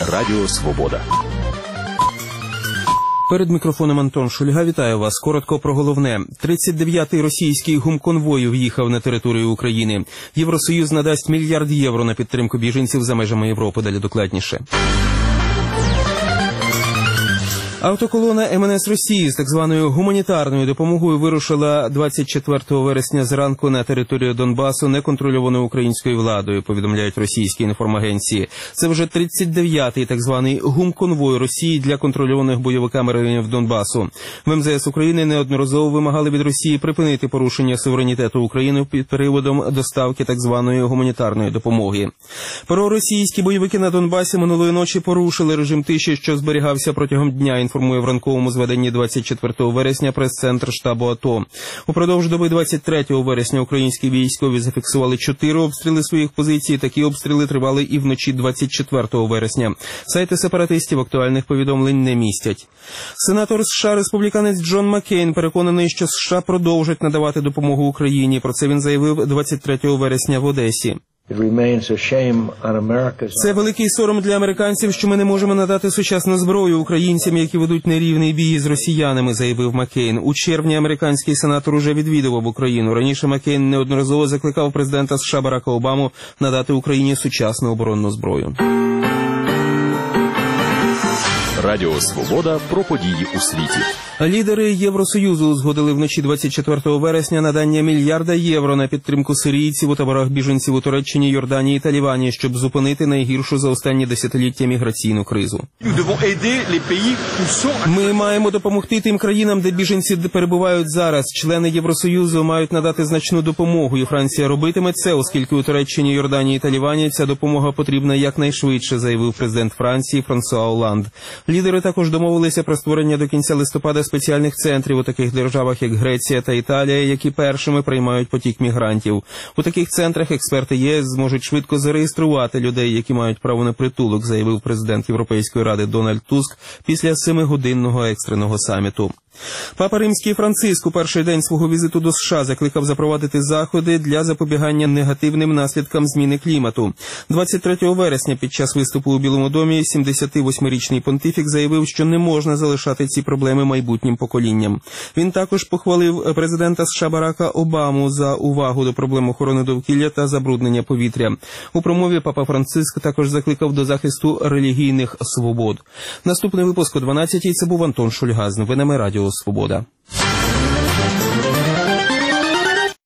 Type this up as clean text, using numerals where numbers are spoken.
Радіо Свобода. Перед мікрофоном Антон Шульга. Вітаю вас. Коротко про головне. 39-й російський гумконвой в'їхав на територію України. Євросоюз надасть $1 мільярд на підтримку біженців за межами Європи. Далі докладніше. Автоколона МНС Росії з так званою гуманітарною допомогою вирушила 24 вересня зранку на територію Донбасу, неконтрольованою українською владою, повідомляють російські інформагенції. Це вже 39-й так званий гумконвой Росії для контрольованих бойовиками районів Донбасу. В МЗС України неодноразово вимагали від Росії припинити порушення суверенітету України під приводом доставки так званої гуманітарної допомоги. Проросійські бойовики на Донбасі минулої ночі порушили режим тиші, що зберігався протягом дня, інформує в ранковому зведенні 24 вересня прес-центр штабу АТО. Упродовж доби 23 вересня українські військові зафіксували 4 обстріли своїх позицій. Такі обстріли тривали і вночі 24 вересня. Сайти сепаратистів актуальних повідомлень не містять. Сенатор США республіканець Джон Маккейн переконаний, що США продовжать надавати допомогу Україні. Про це він заявив 23 вересня в Одесі. Це великий сором для американців, що ми не можемо надати сучасну зброю українцям, які ведуть нерівний бій з росіянами, заявив Маккейн. У червні американський сенатор уже відвідував Україну. Раніше Маккейн неодноразово закликав президента США Барака Обаму надати Україні сучасну оборонну зброю. Радіо Свобода про події у світі. Лідери Євросоюзу узгодили вночі 24 вересня надання $1 мільярда на підтримку сирійців у таборах біженців у Туреччині, Йорданії та Лівані, щоб зупинити найгіршу за останні десятиліття міграційну кризу. Ми маємо допомогти тим країнам, де біженці перебувають зараз. Члени Євросоюзу мають надати значну допомогу, і Франція робитиме це, оскільки у Туреччині, Йорданії та Лівані ця допомога потрібна якнайшвидше, заявив президент Франції Франсуа Олланд. Лідери також домовилися про створення до кінця листопада спеціальних центрів у таких державах, як Греція та Італія, які першими приймають потік мігрантів. У таких центрах експерти ЄС зможуть швидко зареєструвати людей, які мають право на притулок, заявив президент Європейської ради Дональд Туск після 7-годинного екстреного саміту. Папа Римський Франциск у перший день свого візиту до США закликав запровадити заходи для запобігання негативним наслідкам зміни клімату. 23 вересня під час виступу у Білому домі 78-річний понтифік заявив, що не можна залишати ці проблеми майбутнім поколінням. Він також похвалив президента США Барака Обаму за увагу до проблем охорони довкілля та забруднення повітря. У промові папа Франциск також закликав до захисту релігійних свобод. Наступний випуск о 12-й. Це був Антон Шульга з новинами Радіо Свобода.